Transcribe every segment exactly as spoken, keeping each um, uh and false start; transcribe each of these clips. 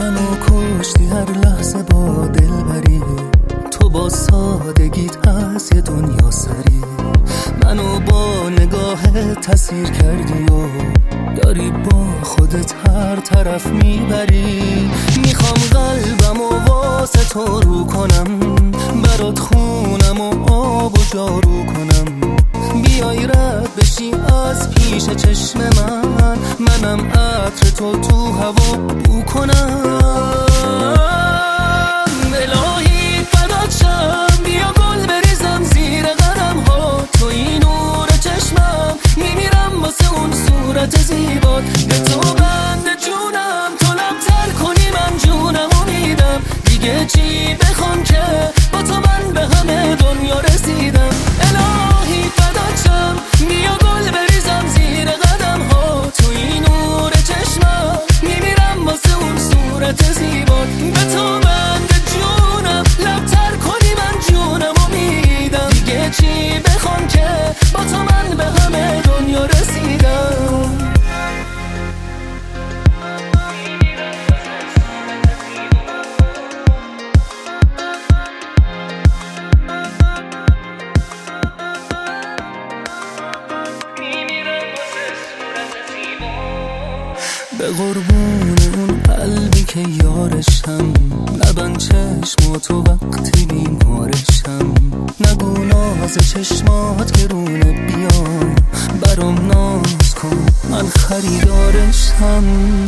منو کشتی هر لحظه با دلبری، تو با سادگیت از یه دنیا سری. منو با نگاهت تسیر کردی و داری با خودت هر طرف میبری. میخوام قلبم و واسه تو رو کنم، برات خونم و آب و جارو کنم. بیای رد بشی از پیش چشم من، منم عطر تو تو هوا بو کنم. الهی فدات شم، بیا گل بریزم زیر قدم ها. تو این نور چشمم، میمیرم واسه اون صورت زیبات. به تو بند جونم، تو لبتر کنی من جونم و میدم. دیگه چی بخوام که با تو من به همه دنیا رسیدم. الهی فدات شم، بیا گل بریزم زیر قدم ها. تو این نور چشمم، میمیرم واسه اون صورت زیبات. به تو بند جونم، لبتر کنی من جونم و میدم. دیگه چی بخوام که با تو من به همه دنیا رسیدم. به قربون اون قلبی که یارشم، نبند چشماتو وقتی بیمارشم. نگو ناز چشمات که رونه بیا، برام ناز کن من خریدارشم.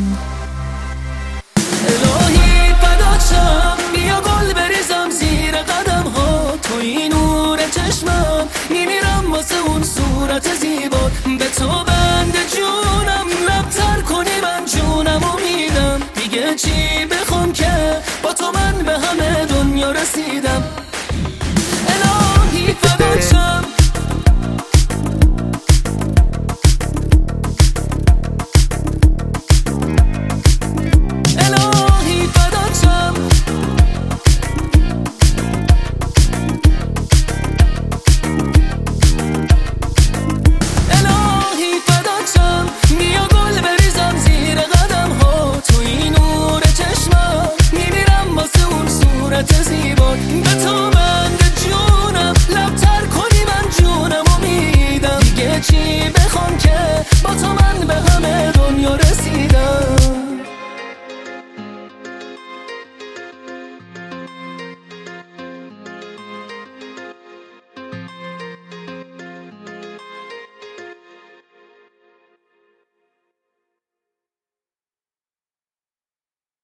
الهی فدات شم، بیا گل بریزم زیر قدم ها. تو این نور چشمم، میمیرم واسه اون صورت زیبات. به تو بند جونم، لبتر کنی من جونم و میدم. دیگه چی بخوام که با تو من به همه دنیا رسیدم.